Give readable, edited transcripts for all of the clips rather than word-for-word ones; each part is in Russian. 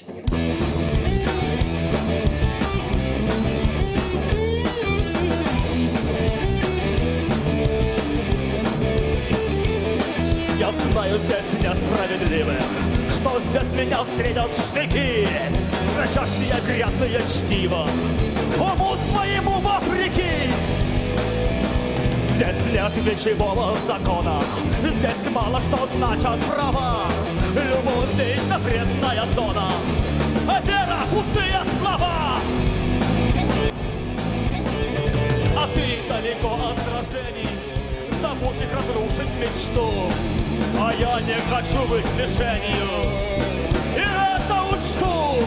Я знаю, здесь несправедливо, что здесь меня встретят штыки, кричащие грязное чтиво, уму своему вопреки. Здесь нет ничего в законах, здесь мало что значат права. Любовь здесь запретная зона, а вера — пустые слова. А ты далеко от сражений, забывших разрушить мечту. А я не хочу быть мишенью, и это учту.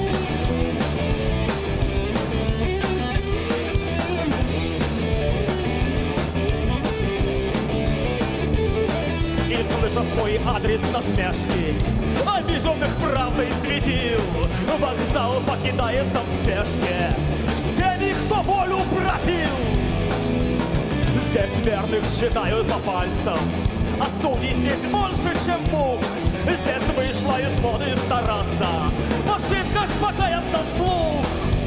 И слышав мой адрес насмешки, обиженных правдой светил, вокзал покидается в спешке всеми, кто волю пропил. Здесь верных считают по пальцам, а судей здесь больше, чем мух. Здесь вышла из моды стараться, в ошибках покаяться вслух.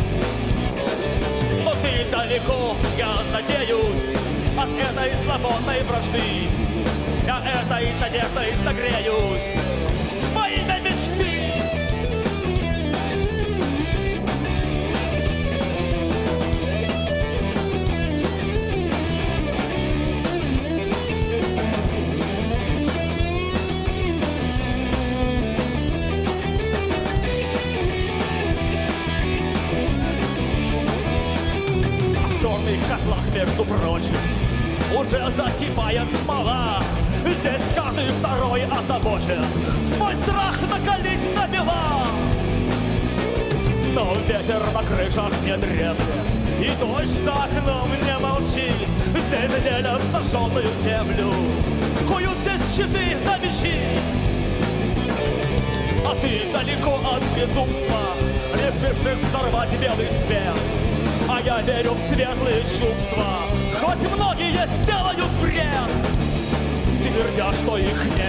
Но ты далеко, я надеюсь, от этой свободной вражды. Я этой надеждой согреюсь во имя мечты. В черных котлах, между прочим, уже закипает смола. Здесь каждый второй озабочен свой страх накалить на бела. Но ветер на крышах не дремлет, и дождь за окном не молчит. Здесь делят сожженную землю, куют здесь щиты на мечи. А ты далеко от безумства, решивших взорвать белый свет. А я верю в светлые чувства, хоть многие делают вред. Твердя, что их